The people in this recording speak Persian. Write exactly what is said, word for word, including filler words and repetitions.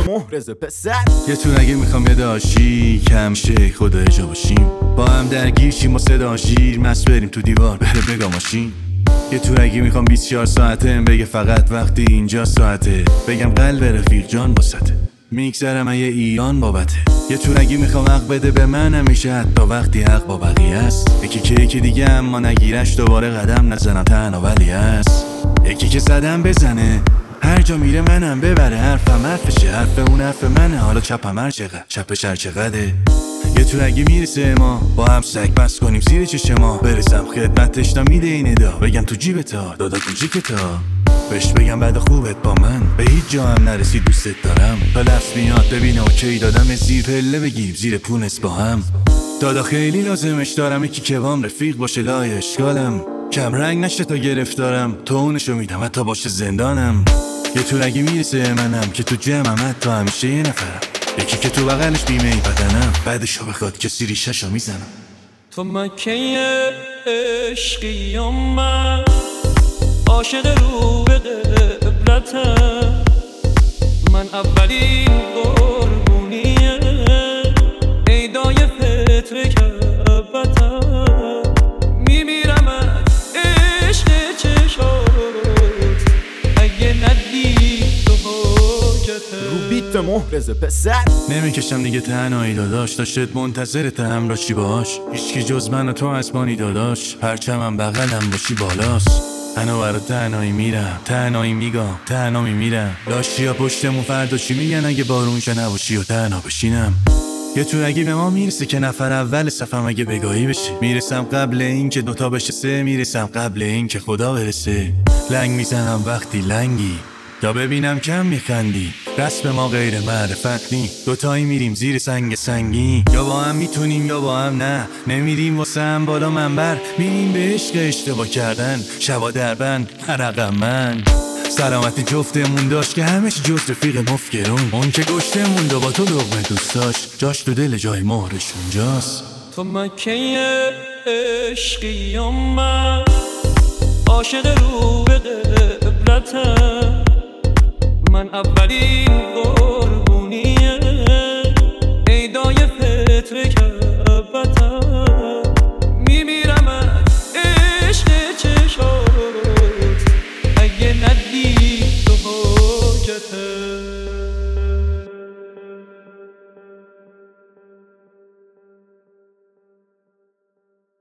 محرز پسر. یه تو نگه میخوام یه داشی کم شه خدا جا باشیم، با هم درگیر شیم و صدا شیر مست بریم تو دیوار بره بگا ماشین. یه تورگی میخوام بیست و چهار ساعته بگه فقط وقتی اینجا ساعته، بگم قلب رفیق جان واسطه میگذرم من یه ایران بابته. یه تورگی میخوام حق بده به من همیشه حتی وقتی حق با بقیه است، یکی که یکی دیگه اما نگیرش دوباره قدم نزنم تنها ولی است، یکی که زدم بزنه هر جا میره منم ببره، حرفم حرفشه حرف اون حرف منه، حالا چپم هر چقدر چپش هر چقدره. یه تورگی میرسه ما با هم سگ بس کنیم زیر چشم ما، برسم خدمتش تا میده این ادا، بگم تو جیب تا دادا کوچیک تا، بهش بگم بعد خوبت با من به هیچ جا هم نرسی دوستت دارم، تا لفظ میاد ببینه اوکی دادم زیر پله بگیریم زیر پونس با هم. دادا خیلی لازمش دارم یکی که بام رفیق باشه لای اشکالم، کم رنگ نشه تا گرفتارم تو اونشو میدم حتی باشه زندانم. یه تورگی میرسه منم که تو جمعم حتی همیشه یه نفرم، یکی که تو بغلش بیمه ای بدنم بعدشو بخواد کسی ریششو میزنم. تو مکه عشقی و من عاشق رو به قبلتم، من اولین قربونیه ایدای فطر کعبتم، میمیرم از عشق چشات اگه ندی تو حاجتم. رو بیت محرز پسر. نمیکشم دیگه تنهایی داداش، داشتت منتظرت همراهی باش، هیچکی جز من و تو اسمانی داداش، پرچمم بغلم باشی بالاست، انا برا تنهایی میرم تنهایی میگم تنها میمیرم، لاشی ها پشتمون فردا چی میگن اگه بارون که نباشی و تنها بشینم. یه تورگی به ما میرسه که نفر اول صفم اگه بگاهی بشه، میرسم قبل این که دوتا بشه سه، میرسم قبل این که خدا برسه، لنگ میزنم وقتی لنگی یا ببینم کم میخندی، رسم ما غیر معرفت نی، دوتایی میریم زیر سنگ سنگی، یا با هم میتونیم یا با هم نه، نمیریم واسه هم بالا منبر، میریم به عشق اشتباه کردن شبا دربند حرقم من. سلامتی جفتمون داشت که همش جز رفیق مفکرون، اون که گشتمون دو با تو لقمه دوست داشت جاش تو دل جای مهرش اونجاست. تو مکه عشقی و من عاشق رو به قبلتم، من اولین